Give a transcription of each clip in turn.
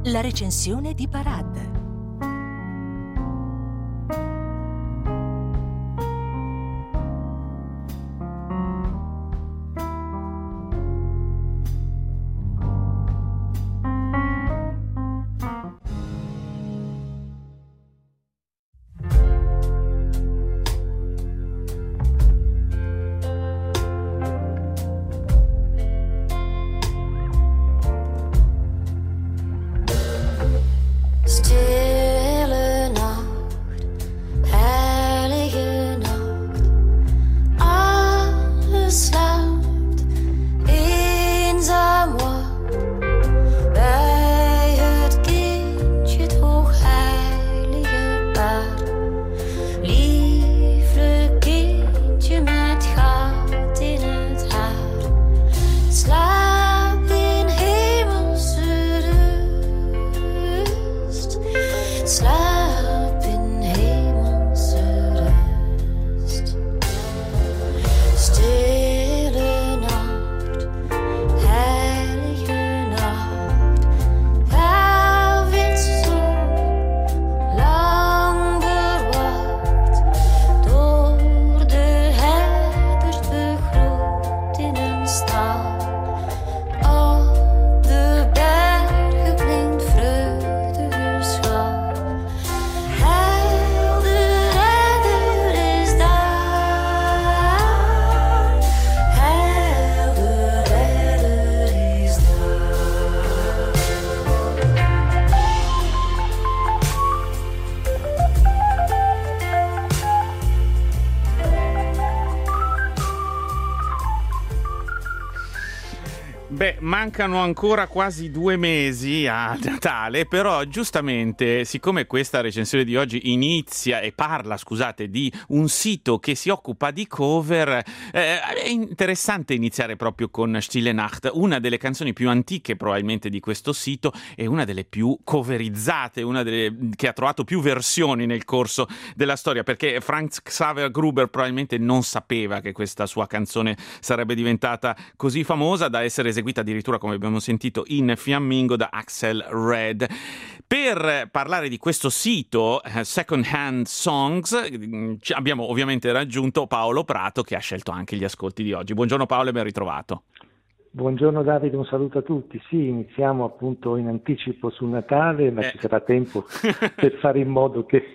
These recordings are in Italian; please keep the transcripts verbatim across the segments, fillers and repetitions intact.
La recensione di Parad. Beh, mancano ancora quasi due mesi a Natale, però giustamente, siccome questa recensione di oggi inizia e parla, scusate, di un sito che si occupa di cover, eh, è interessante iniziare proprio con Stille Nacht, una delle canzoni più antiche probabilmente di questo sito e una delle più coverizzate, una delle che ha trovato più versioni nel corso della storia, perché Franz Xaver Gruber probabilmente non sapeva che questa sua canzone sarebbe diventata così famosa da essere eseguita addirittura, come abbiamo sentito, in fiammingo da Axel Red. Per parlare di questo sito uh, Second Hand Songs mh, abbiamo ovviamente raggiunto Paolo Prato, che ha scelto anche gli ascolti di oggi. Buongiorno Paolo e ben ritrovato. Buongiorno Davide, un saluto a tutti. Sì, iniziamo appunto in anticipo sul Natale, ma eh. ci sarà tempo per fare in modo che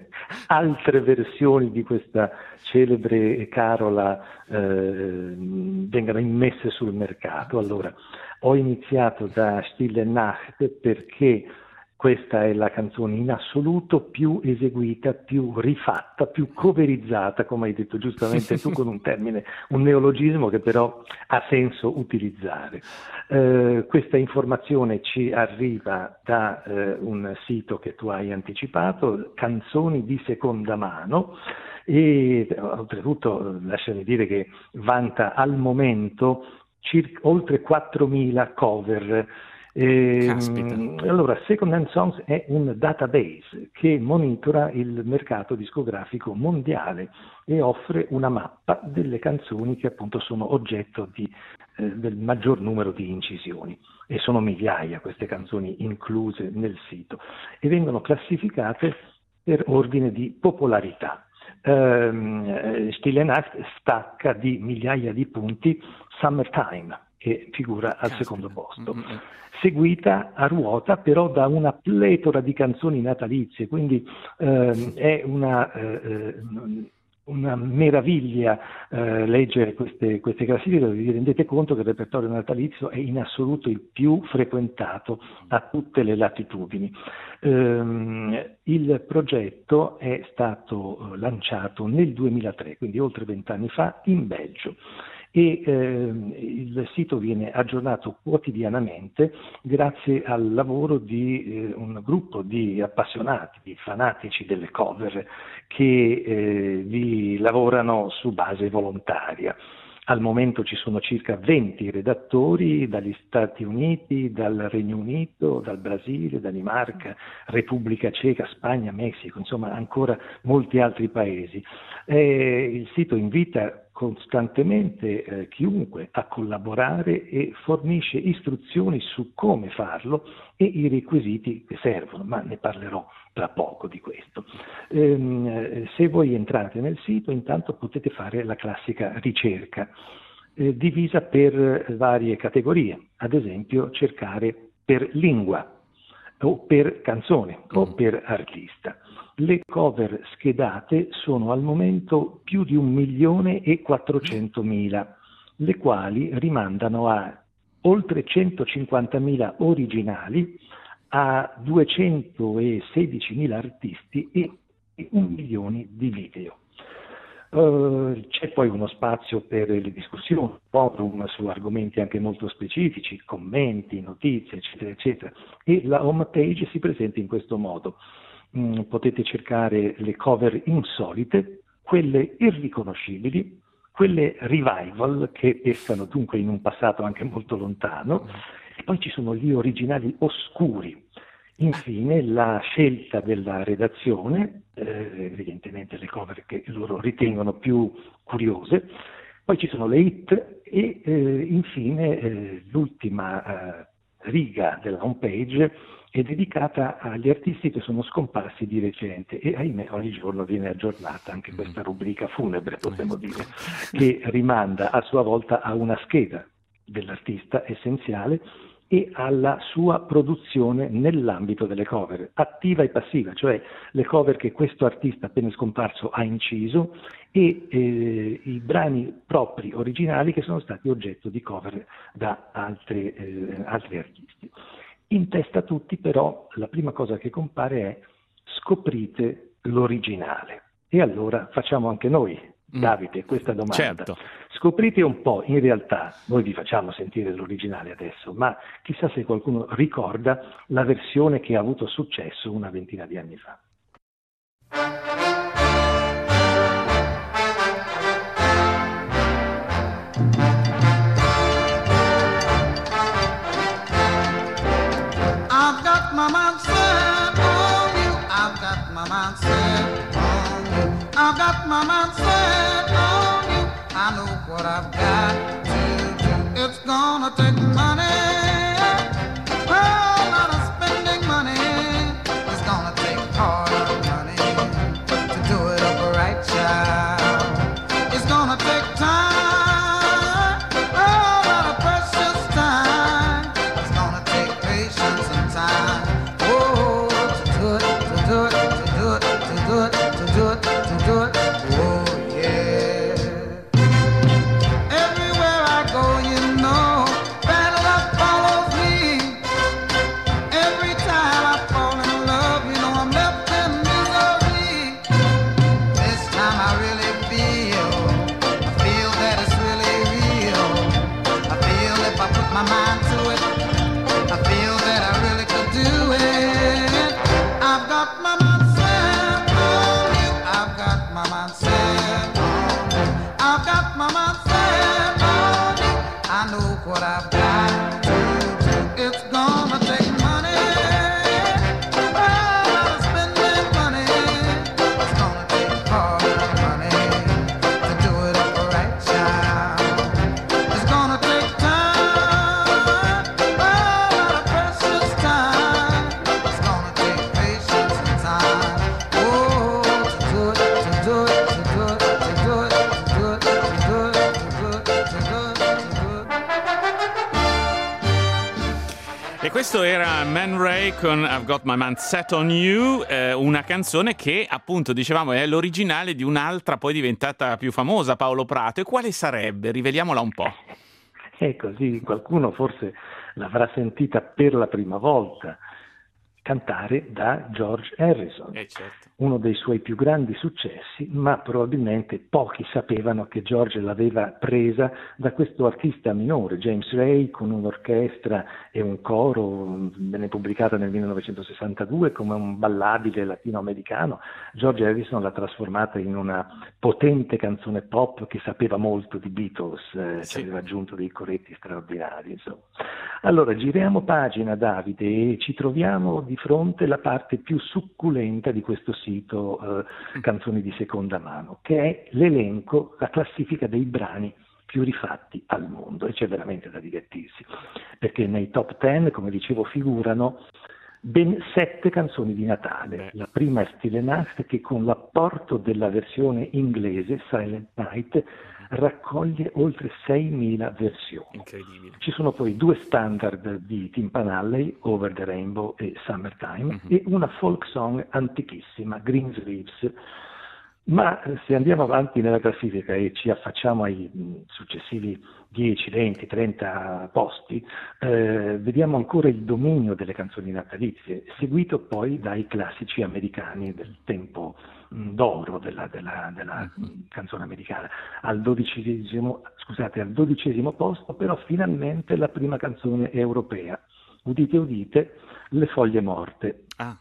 altre versioni di questa celebre carola eh, vengano immesse sul mercato. Allora, ho iniziato da Stille Nacht perché questa è la canzone in assoluto più eseguita, più rifatta, più coverizzata, come hai detto giustamente tu con un termine, un neologismo che però ha senso utilizzare. Eh, questa informazione ci arriva da eh, un sito che tu hai anticipato, Canzoni di seconda mano, e oltretutto lasciami dire che vanta al momento circa, oltre quattromila cover. Eh, allora, Second Hand Songs è un database che monitora il mercato discografico mondiale e offre una mappa delle canzoni che appunto sono oggetto di, eh, del maggior numero di incisioni, e sono migliaia queste canzoni incluse nel sito e vengono classificate per ordine di popolarità. Eh, Stille Nacht stacca di migliaia di punti Summertime, che figura al secondo posto, mm-hmm. seguita a ruota però da una pletora di canzoni natalizie, quindi ehm, è una, eh, una meraviglia eh, leggere queste, queste classifiche, dove vi rendete conto che il repertorio natalizio è in assoluto il più frequentato a tutte le latitudini. Ehm, il progetto è stato lanciato nel duemilatré, quindi oltre vent'anni fa, in Belgio. E eh, il sito viene aggiornato quotidianamente grazie al lavoro di eh, un gruppo di appassionati, di fanatici delle cover che eh, vi lavorano su base volontaria. Al momento ci sono circa venti redattori dagli Stati Uniti, dal Regno Unito, dal Brasile, Danimarca, Repubblica Ceca, Spagna, Messico, insomma ancora molti altri paesi. Eh, il sito invita costantemente eh, chiunque a collaborare e fornisce istruzioni su come farlo e i requisiti che servono, ma ne parlerò tra poco di questo. Ehm, se voi entrate nel sito, intanto potete fare la classica ricerca, eh, divisa per varie categorie, ad esempio cercare per lingua, o per canzone, o per artista. Le cover schedate sono al momento più di un milione e quattrocentomila, le quali rimandano a oltre centocinquantamila originali, a duecentosedicimila artisti e un milione di video. Uh, c'è poi uno spazio per le discussioni, forum su argomenti anche molto specifici, commenti, notizie, eccetera, eccetera. E la home page si presenta in questo modo. Mm, potete cercare le cover insolite, quelle irriconoscibili, quelle revival che pescano dunque in un passato anche molto lontano, e poi ci sono gli originali oscuri. Infine la scelta della redazione, eh, evidentemente le cover che loro ritengono più curiose, poi ci sono le hit e eh, infine eh, l'ultima eh, riga della homepage è dedicata agli artisti che sono scomparsi di recente e ahimè ogni giorno viene aggiornata anche questa rubrica funebre, potremmo dire, che rimanda a sua volta a una scheda dell'artista essenziale e alla sua produzione nell'ambito delle cover, attiva e passiva, cioè le cover che questo artista appena scomparso ha inciso e eh, i brani propri originali che sono stati oggetto di cover da altri, eh, altri artisti. In testa a tutti però la prima cosa che compare è scoprite l'originale. E allora facciamo anche noi, Davide, questa domanda. Certo. Scoprite un po', in realtà, noi vi facciamo sentire l'originale adesso, ma chissà se qualcuno ricorda la versione che ha avuto successo una ventina di anni fa. I've got my mind set on you. I've got my mind set on you. I've got my mind set on you. I know what I've got to do. It's gonna take money. Oh, a lot of spending money. It's gonna take hard money to do it up right, child. It's gonna take time. Oh, a lot of precious time. It's gonna take patience and time. Oh, to do it, to do it, to do it, to do it, to do it, to do it. Oh, yeah. Everywhere I go, you know, bad luck follows me. Every time I fall in love, you know I'm left in misery. This time I really feel, I feel that it's really real. I feel if I put my mind to it, I feel that I really could do it. I've got my mind set on you. I've got my mind set on you. I've got my mind set on you. I know what I've got to do. It's gonna take money. Oh, a lot of spending money. It's gonna take hard money to do it up right, child. It's gonna take time. Oh, a lot of precious time. It's gonna take patience and time. Oh, to do it, to do it, to do it, to do it, to do it, to do it, to do it, to do it, to do it. E questo era Man Ray con I've Got My Mind Set on You, eh, una canzone che appunto dicevamo è l'originale di un'altra poi diventata più famosa, Paolo Prato. E quale sarebbe? Riveliamola un po'. È così, qualcuno forse l'avrà sentita per la prima volta cantare da George Harrison, Eh certo. uno dei suoi più grandi successi, ma probabilmente pochi sapevano che George l'aveva presa da questo artista minore, James Ray, con un'orchestra e un coro, venne pubblicata nel millenovecentosessantadue come un ballabile latinoamericano. George Harrison l'ha trasformata in una potente canzone pop che sapeva molto di Beatles, eh, Sì. ci aveva aggiunto dei coretti straordinari, insomma. Allora, giriamo pagina, Davide, e ci troviamo di fronte alla parte più succulenta di questo sito. sito eh, Canzoni di seconda mano, che è l'elenco, la classifica dei brani più rifatti al mondo, e c'è veramente da divertirsi, perché nei top ten, come dicevo, figurano ben sette canzoni di Natale. Beh. La prima è Stille Nacht, che con l'apporto della versione inglese Silent Night raccoglie oltre seimila versioni. Incredibile. Ci sono poi due standard di Tim Panalley, Over the Rainbow e Summertime, Mm-hmm. e una folk song antichissima, Greensleeves. Ma se andiamo avanti nella classifica e ci affacciamo ai mh, successivi dieci, venti, trenta posti, eh, vediamo ancora il dominio delle canzoni natalizie, seguito poi dai classici americani del tempo mh, d'oro della, della, della mh, canzone americana. Al dodicesimo, scusate, al dodicesimo posto però finalmente la prima canzone europea, udite udite, Le Foglie Morte. Ah.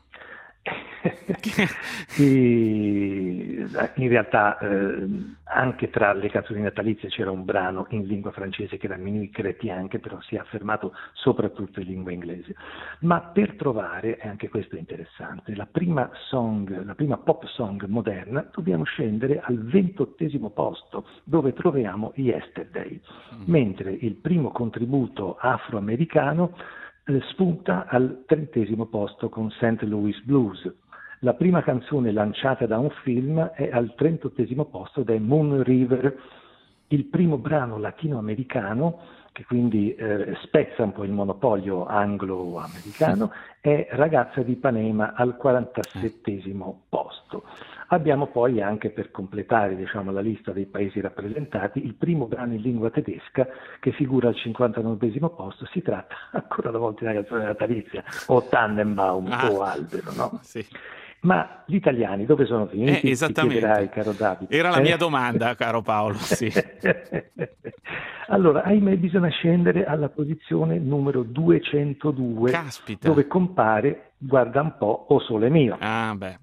E in realtà eh, anche tra le canzoni natalizie c'era un brano in lingua francese che era Minuit Chrétien, che però si è affermato soprattutto in lingua inglese. Ma per trovare, e anche questo è interessante, la prima song, la prima pop song moderna, dobbiamo scendere al ventottesimo posto, dove troviamo Yesterday, mm. mentre il primo contributo afroamericano eh, spunta al trentesimo posto con Saint Louis Blues. La prima canzone lanciata da un film è al trentottesimo posto ed è Moon River, il primo brano latinoamericano che quindi eh, spezza un po' il monopolio anglo-americano, è Ragazza di Ipanema al quarantasettesimo posto. Abbiamo poi anche, per completare diciamo, la lista dei paesi rappresentati, il primo brano in lingua tedesca che figura al cinquantanovesimo posto. Si tratta ancora una volta di una canzone natalizia, o Tannenbaum ah, o Albero, no? Sì. Ma gli italiani dove sono finiti? Eh, esattamente. Ti chiederai, caro Davide. Era la eh? mia domanda, caro Paolo. Sì. Allora, ahimè, bisogna scendere alla posizione numero duecentodue, Caspita. dove compare, guarda un po', O Sole Mio. Ah, beh.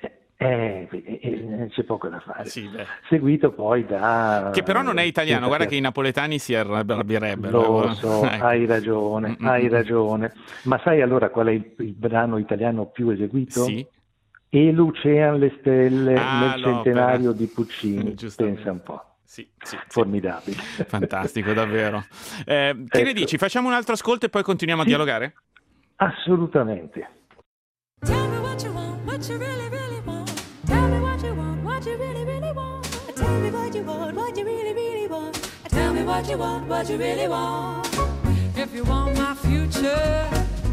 Eh, eh, eh, c'è poco da fare. Sì, beh. Seguito poi da... Che però non è italiano, guarda che i napoletani si arrabbierebbero. Lo so, ecco. hai ragione, Mm-mm. hai ragione. Ma sai allora qual è il, il brano italiano più eseguito? Sì. E Lucean le stelle Ah, nel l'opera. centenario di Puccini, Giustamente. pensa un po'. Sì, sì, sì. Formidabile. Fantastico, davvero. Eh, che Ecco. ne dici? Facciamo un altro ascolto e poi continuiamo a dialogare? Assolutamente. Tell me what you want, what you really, really want. Tell me what you want, what you really, really want. Tell me what you want, what you really, really want. Tell me what you want, what you really want. If you want my future,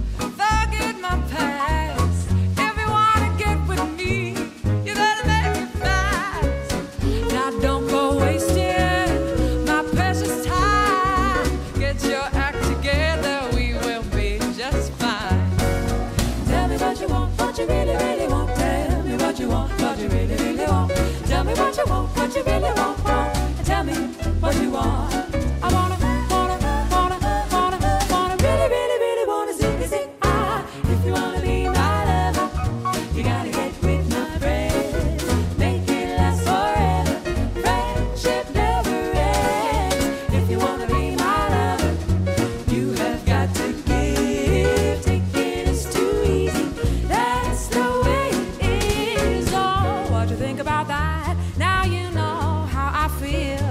forget my past. If you wanna get with me, you gotta make it fast. Now don't go wasting my precious time. Get your act together, we will be just fine. Tell me what you want, what you really, really want. Tell me what you want, what you really, really want. Tell me what you want, what you really want, want. Tell me what you want. I wanna, wanna, wanna, wanna, wanna, really, really, really wanna sing, sing. Ah, if you wanna be my lover, you gotta get with my friends. Make it last forever. Friendship never ends. If you wanna be my lover, you have got to give. Taking is too easy. That's the way it is. Oh, what you think about that? Now you know how I feel.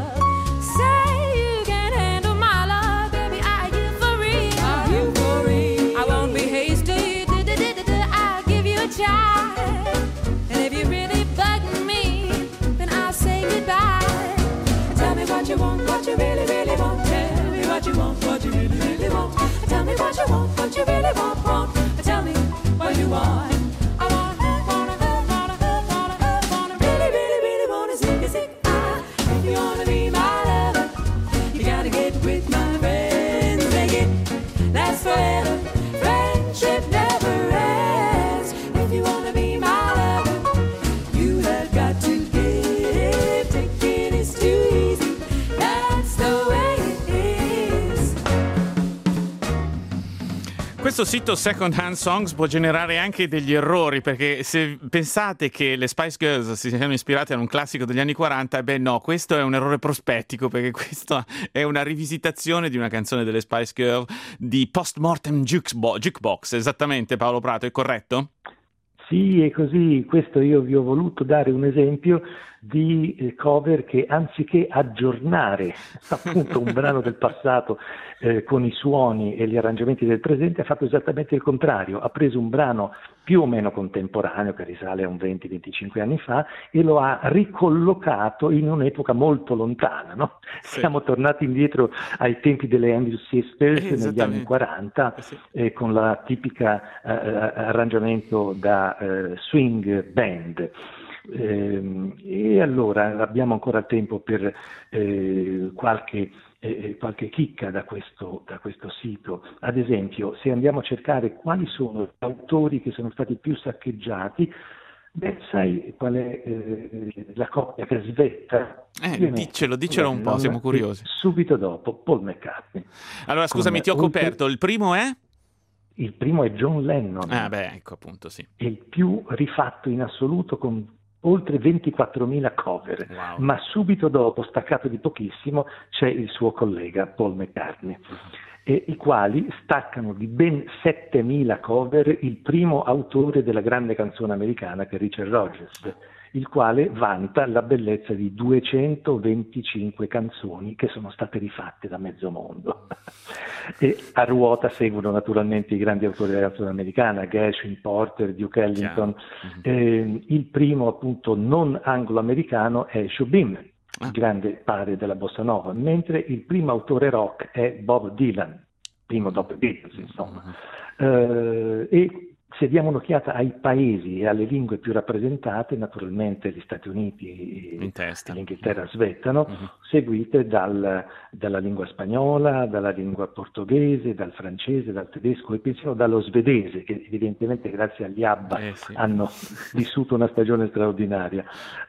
Say you can handle my love, baby. Are you for real? Are you for real? I won't be hasty. I'll give you a try. And if you really bug me, then I'll say goodbye. Tell me what you want, what you really, really want. Tell me what you want, what you really, really want. Tell me what you want, what you really want, want. Tell me what you want. I wanna, wanna, wanna, wanna, wanna, really, really, really wanna sing, sing. Ah, if you wanna be my lover, you gotta get with my friends. Make it last forever. Friendship never ends. If you wanna be my lover, you have got to give. Taking is too easy. That's the way it is. Questo sito Second Hand Songs può generare anche degli errori, perché se pensate che le Spice Girls si siano ispirate a un classico degli anni quaranta, eh beh no, questo è un errore prospettico, perché questa è una rivisitazione di una canzone delle Spice Girls di Postmortem Jukebo- Jukebox, esattamente, Paolo Prato, è corretto? Sì, è così. Questo io vi ho voluto dare un esempio di eh, cover che anziché aggiornare appunto un brano del passato eh, con i suoni e gli arrangiamenti del presente, ha fatto esattamente il contrario. Ha preso un brano più o meno contemporaneo che risale a un venti venticinque anni fa e lo ha ricollocato in un'epoca molto lontana, no? Sì. Siamo tornati indietro ai tempi delle Andrews Sisters negli Esattamente. anni quaranta Eh sì. eh, con la tipica eh, arrangiamento da eh, swing band. Ehm, e allora abbiamo ancora tempo per eh, qualche, eh, qualche chicca da questo, da questo sito. Ad esempio, se andiamo a cercare quali sono gli autori che sono stati più saccheggiati, beh, sai qual è eh, la coppia che svetta? Eh, Viene diccelo, diccelo un po', Lennon siamo curiosi. e subito dopo Paul McCartney. Allora, scusami, Con ti ho oltre- coperto. Il primo è? Il primo è John Lennon. Ah, beh, ecco appunto, sì. È il più rifatto in assoluto con oltre ventiquattromila cover, Wow. ma subito dopo, staccato di pochissimo, c'è il suo collega Paul McCartney, e i quali staccano di ben settemila cover il primo autore della grande canzone americana, che è Richard Rodgers, il quale vanta la bellezza di duecentoventicinque canzoni che sono state rifatte da mezzo mondo. E a ruota seguono naturalmente i grandi autori della canzone americana, Gershwin, Porter, Duke Ellington. Eh, il primo appunto non anglo-americano è Shubin, Ah. il grande padre della bossa nova, mentre il primo autore rock è Bob Dylan, primo dopo i Beatles, insomma. Eh, e se diamo un'occhiata ai paesi e alle lingue più rappresentate, naturalmente gli Stati Uniti In e testa. l'Inghilterra svettano, Mhm. seguite dal- dalla lingua spagnola, dalla lingua portoghese, dal francese, dal tedesco e pensiamo dallo svedese, che evidentemente grazie agli ABBA Eh, sì. hanno vissuto una stagione straordinaria.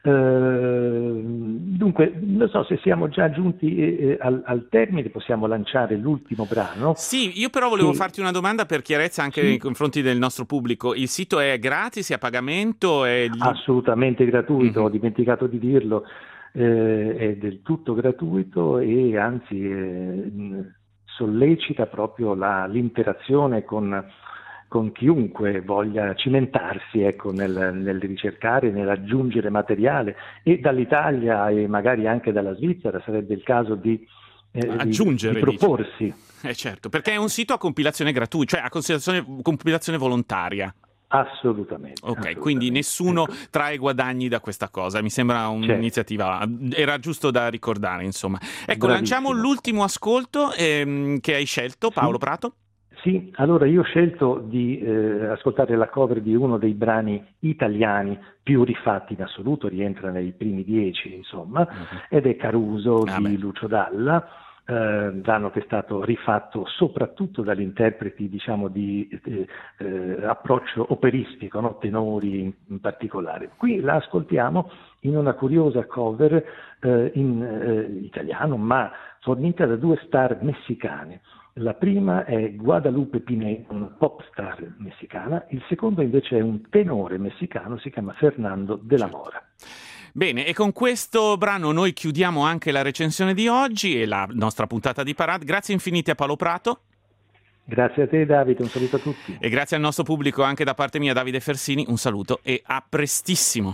Eh, dunque, non so se siamo già giunti eh, al, al termine, possiamo lanciare l'ultimo brano. Sì, io però volevo Sì. farti una domanda per chiarezza anche Sì. nei confronti del nostro pubblico. Il sito è gratis, è a pagamento? È li- Assolutamente gratuito, Mhm. ho dimenticato di dirlo, eh, è del tutto gratuito e anzi eh, mh, sollecita proprio la- l'interazione con, con chiunque voglia cimentarsi, ecco, nel, nel ricercare, nell'aggiungere materiale, e dall'Italia e magari anche dalla Svizzera sarebbe il caso di, eh, di- Aggiungere, di proporsi. Eh certo, perché è un sito a compilazione gratuita, cioè a considerazione- compilazione volontaria. Assolutamente. Ok, assolutamente. quindi nessuno Ecco. trae guadagni da questa cosa, mi sembra un'iniziativa, era giusto da ricordare, insomma. Ecco, Bravissimo. lanciamo l'ultimo ascolto ehm, che hai scelto, Paolo Sì. Prato. Sì, allora io ho scelto di eh, ascoltare la cover di uno dei brani italiani più rifatti in assoluto, rientra nei primi dieci, insomma, ed è Caruso Ah, di beh. Lucio Dalla, eh, brano che è stato rifatto soprattutto dagli interpreti, diciamo, di eh, eh, approccio operistico, no? Tenori in, in particolare. Qui la ascoltiamo in una curiosa cover eh, in eh, italiano, ma fornita da due star messicane. La prima è Guadalupe Pineda, una pop star messicana, il secondo invece è un tenore messicano, si chiama Fernando de la Mora. Bene, e con questo brano noi chiudiamo anche la recensione di oggi e la nostra puntata di Parade. Grazie infinite a Paolo Prato. Grazie a te Davide, un saluto a tutti. E grazie al nostro pubblico anche da parte mia, Davide Fersini, un saluto e a prestissimo.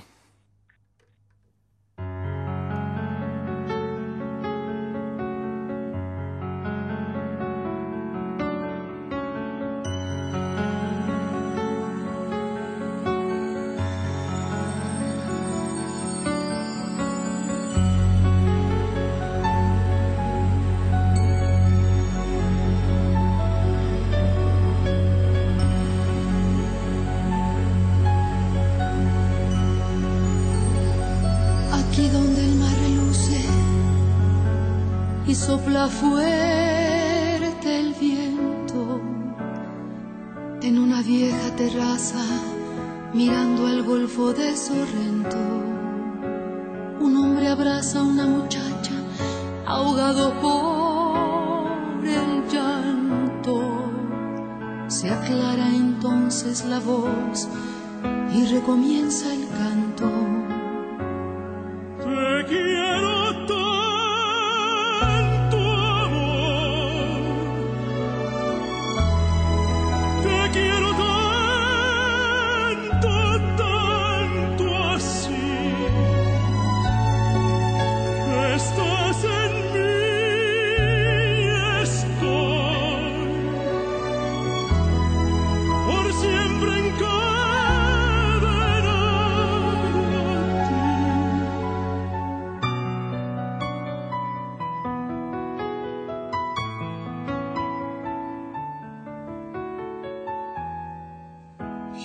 Aquí donde el mar reluce y sopla fuerte el viento, en una vieja terraza mirando al golfo de Sorrento, un hombre abraza a una muchacha ahogado por el llanto. Se aclara entonces la voz y recomienza el canto. Te quiero tanto, amor. Te quiero tanto,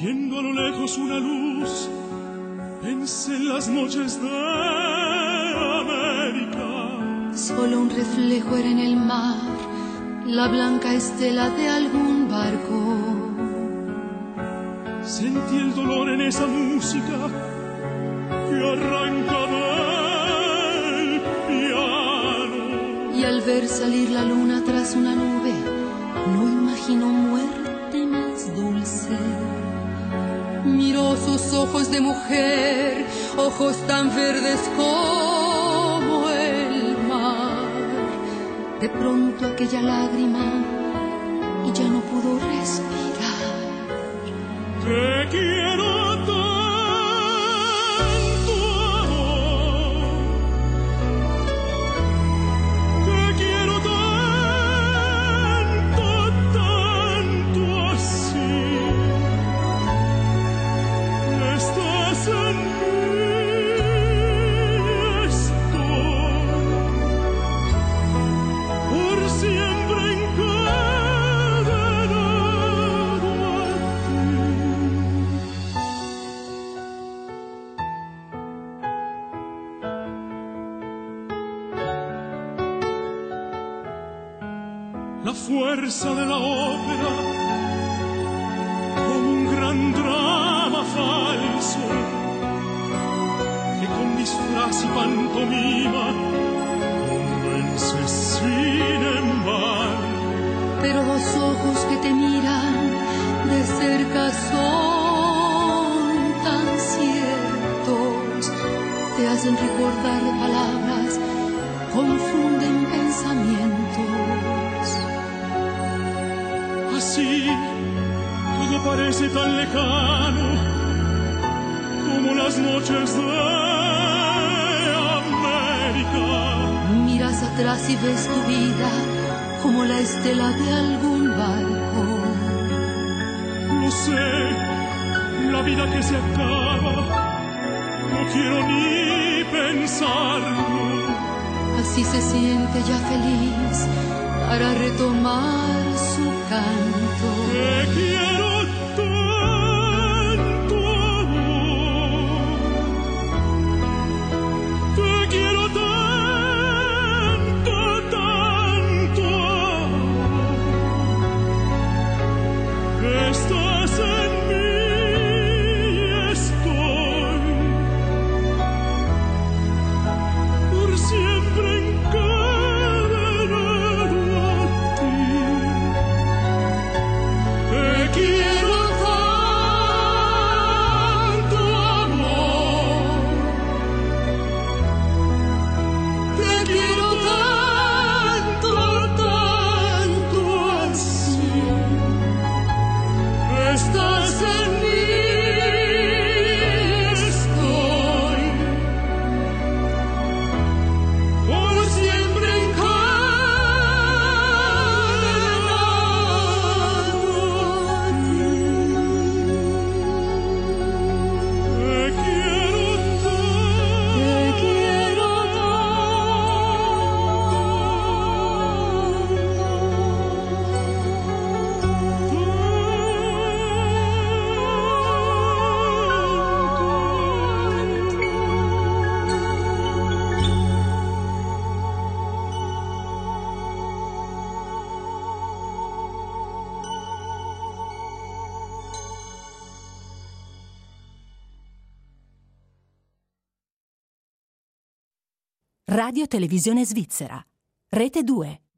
Viendo a lo lejos una luz, pensé en las noches de América. Solo un reflejo era en el mar, la blanca estela de algún barco. Sentí el dolor en esa música que arranca del piano. Y al ver salir la luna tras una nube, no imaginó muerte más dulce. Miró sus ojos de mujer, ojos tan verdes como el mar. De pronto aquella lágrima y ya no pudo respirar. Te quiero tanto, amor. Te quiero tanto, tanto así. Estás en mí, estoy por siempre encadenado a ti. La fuerza de la ópera, como un gran drama falso, que con disfraz y pantomima convence sin embargo. Pero los ojos que te miran de cerca son tan ciertos, te hacen recordar palabras, confunden pensamientos. Así todo parece tan lejano como las noches de América. Miras atrás y ves tu vida como la estela de algún barco. Lo sé, la vida que se acaba, no quiero ni pensarlo. Así se siente ya feliz para retomar su canto. Te quiero tanto, amor. Te quiero tanto, tanto, amor. Estás en mí y estoy por siempre encadenado a ti. Te quiero tanto, amor. Te quiero tanto, tanto así. Estás en mí, estoy por siempre encadenado a ti. Te quiero tanto, te quiero Radio Televisione Svizzera. Rete due.